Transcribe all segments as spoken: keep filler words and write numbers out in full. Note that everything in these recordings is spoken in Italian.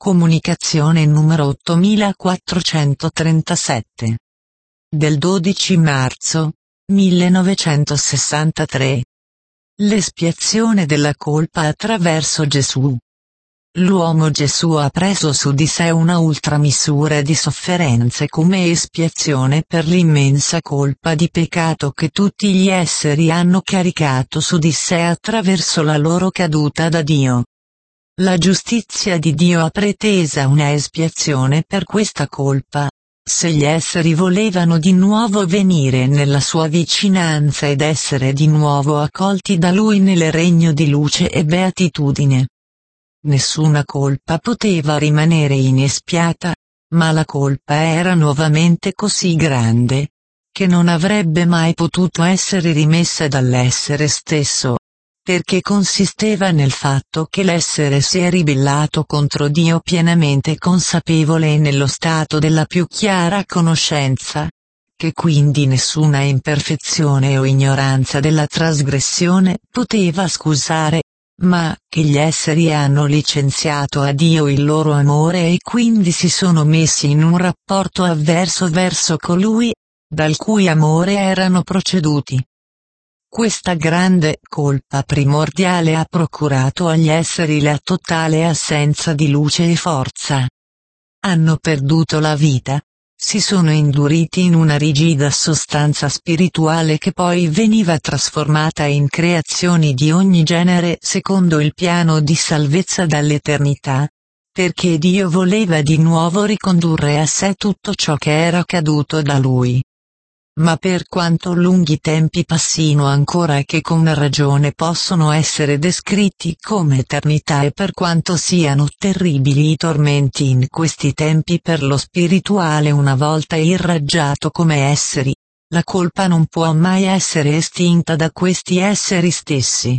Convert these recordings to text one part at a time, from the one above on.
Comunicazione numero ottomilaquattrocentotrentasette. Del dodici marzo millenovecentosessantatré. L'espiazione della colpa attraverso Gesù. L'uomo Gesù ha preso su di sé una ultramisura di sofferenze come espiazione per l'immensa colpa di peccato che tutti gli esseri hanno caricato su di sé attraverso la loro caduta da Dio. La giustizia di Dio ha pretesa una espiazione per questa colpa, se gli esseri volevano di nuovo venire nella sua vicinanza ed essere di nuovo accolti da Lui nel regno di luce e beatitudine. Nessuna colpa poteva rimanere inespiata, ma la colpa era nuovamente così grande, che non avrebbe mai potuto essere rimessa dall'essere stesso, perché consisteva nel fatto che l'essere si è ribellato contro Dio pienamente consapevole e nello stato della più chiara conoscenza, che quindi nessuna imperfezione o ignoranza della trasgressione poteva scusare, ma che gli esseri hanno licenziato a Dio il loro amore e quindi si sono messi in un rapporto avverso verso colui, dal cui amore erano proceduti. Questa grande colpa primordiale ha procurato agli esseri la totale assenza di luce e forza. Hanno perduto la vita, si sono induriti in una rigida sostanza spirituale che poi veniva trasformata in creazioni di ogni genere secondo il piano di salvezza dall'eternità, perché Dio voleva di nuovo ricondurre a sé tutto ciò che era caduto da Lui. Ma per quanto lunghi tempi passino ancora e che con ragione possono essere descritti come eternità e per quanto siano terribili i tormenti in questi tempi per lo spirituale una volta irraggiato come esseri, la colpa non può mai essere estinta da questi esseri stessi.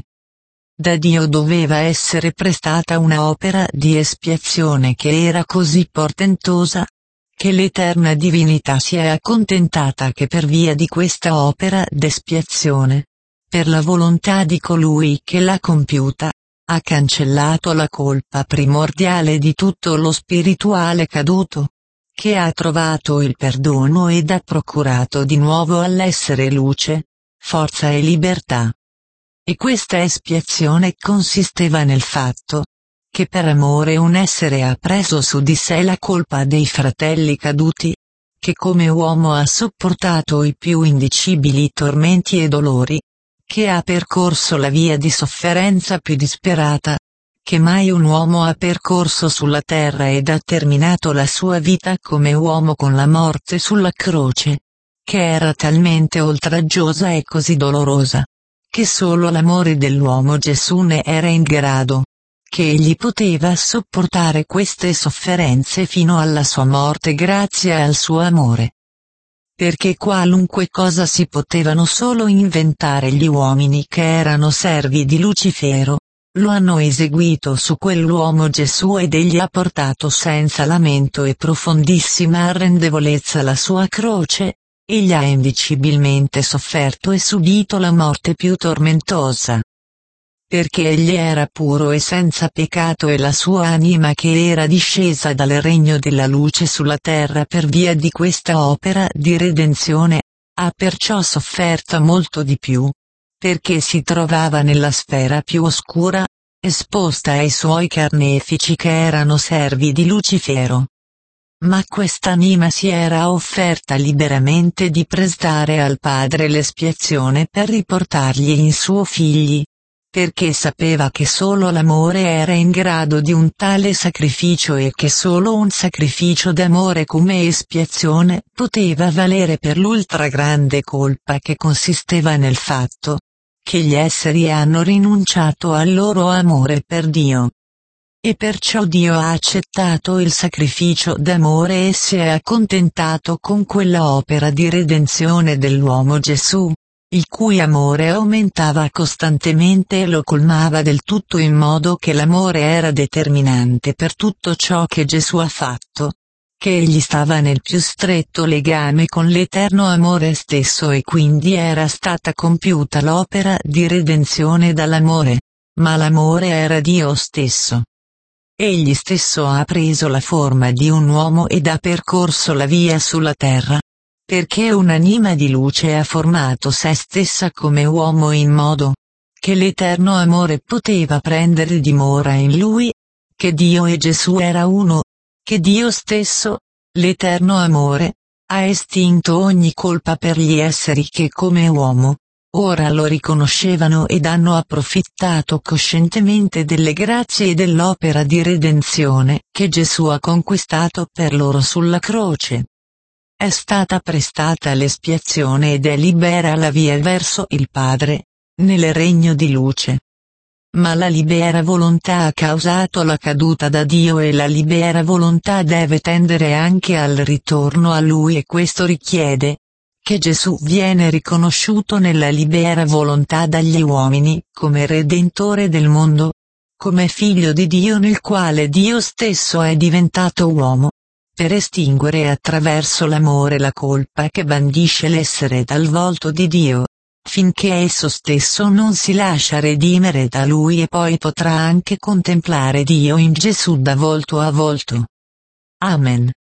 Da Dio doveva essere prestata una opera di espiazione che era così portentosa, che l'eterna divinità si è accontentata che per via di questa opera d'espiazione, per la volontà di colui che l'ha compiuta, ha cancellato la colpa primordiale di tutto lo spirituale caduto, che ha trovato il perdono ed ha procurato di nuovo all'essere luce, forza e libertà. E questa espiazione consisteva nel fatto che per amore un essere ha preso su di sé la colpa dei fratelli caduti, che come uomo ha sopportato i più indicibili tormenti e dolori, che ha percorso la via di sofferenza più disperata, che mai un uomo ha percorso sulla terra ed ha terminato la sua vita come uomo con la morte sulla croce, che era talmente oltraggiosa e così dolorosa, che solo l'amore dell'uomo Gesù ne era in grado, che egli poteva sopportare queste sofferenze fino alla sua morte grazie al suo amore. Perché qualunque cosa si potevano solo inventare gli uomini che erano servi di Lucifero, lo hanno eseguito su quell'uomo Gesù ed egli ha portato senza lamento e profondissima arrendevolezza la sua croce, egli ha indicibilmente sofferto e subito la morte più tormentosa. Perché egli era puro e senza peccato e la sua anima che era discesa dal regno della luce sulla terra per via di questa opera di redenzione, ha perciò sofferto molto di più, perché si trovava nella sfera più oscura, esposta ai suoi carnefici che erano servi di Lucifero. Ma quest'anima si era offerta liberamente di prestare al Padre l'espiazione per riportargli in suo figli, perché sapeva che solo l'amore era in grado di un tale sacrificio e che solo un sacrificio d'amore come espiazione poteva valere per l'ultra grande colpa che consisteva nel fatto che gli esseri hanno rinunciato al loro amore per Dio. E perciò Dio ha accettato il sacrificio d'amore e si è accontentato con quella opera di redenzione dell'uomo Gesù, il cui amore aumentava costantemente e lo colmava del tutto in modo che l'amore era determinante per tutto ciò che Gesù ha fatto, che egli stava nel più stretto legame con l'eterno amore stesso e quindi era stata compiuta l'opera di redenzione dall'amore, ma l'amore era Dio stesso. egli stesso ha preso la forma di un uomo ed ha percorso la via sulla terra. Perché un'anima di luce ha formato se stessa come uomo in modo che l'eterno amore poteva prendere dimora in lui, che Dio e Gesù era uno, che Dio stesso, l'eterno amore, ha estinto ogni colpa per gli esseri che come uomo, ora lo riconoscevano ed hanno approfittato coscientemente delle grazie e dell'opera di redenzione che Gesù ha conquistato per loro sulla croce. È stata prestata l'espiazione ed è libera la via verso il Padre, nel regno di luce. Ma la libera volontà ha causato la caduta da Dio e la libera volontà deve tendere anche al ritorno a Lui e questo richiede che Gesù viene riconosciuto nella libera volontà dagli uomini come Redentore del mondo, come Figlio di Dio nel quale Dio stesso è diventato uomo, per estinguere attraverso l'amore la colpa che bandisce l'essere dal volto di Dio, finché esso stesso non si lascia redimere da Lui e poi potrà anche contemplare Dio in Gesù da volto a volto. Amen.